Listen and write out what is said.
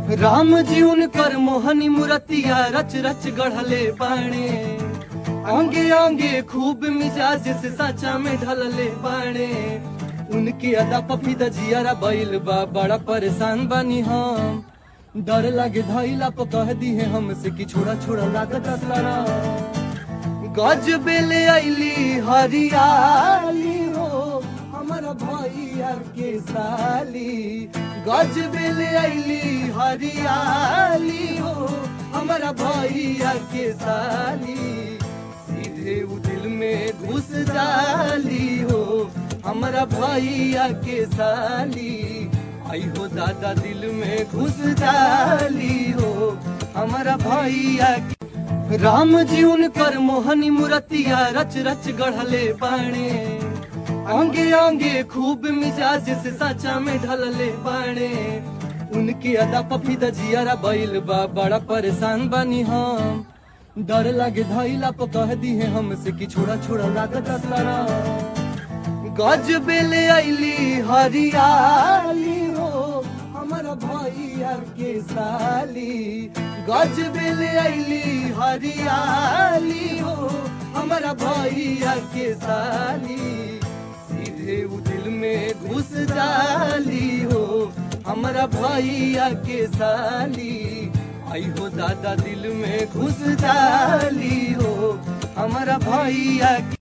राम जी उनकर मोहनी मूर्तिया रच रच गढ़ले बाणे, आंगे आंगे खूब मिजाज से साचा में ढलले बाणे। उनके अदा पफीदा जियारा बैल बा, बड़ा परेशान बानी हम। डर लागे धैला पर कह दी है हमसे कि छोड़ा छोड़ा लागत सारा। गज बेले आईली हरियाली हो हमारा भैया के साली। गज बेले आईली हरियाली हो हमारा भैया के साली। सीधे उ दिल में घुस जाली हो हमारा भैया के साली। आई हो दादा दिल में घुस जाली हो हमारा भैया। राम जी उनकर मोहनी मूर्तिया रच रच गढ़ले बाणे, आंगे आंगे खूब मिजाज से साचा में ढलले बाणे। उनके अदा पफीदा जियारा बैल बा, बड़ा परेशान बानी हम। डर लागे धैला पर कह दी है हमसे कि छोड़ा छोड़ा लागत सारा। गज बेले आईली हरियाली हो हमारा भैया के साली। गज बेले आईली हरियाली हो हमारा भैया के साली। सीधे उ दिल में घुस जाली हो हमारा भैया के साली। आई हो दादा दिल में घुस जाली हो हमारा भैया।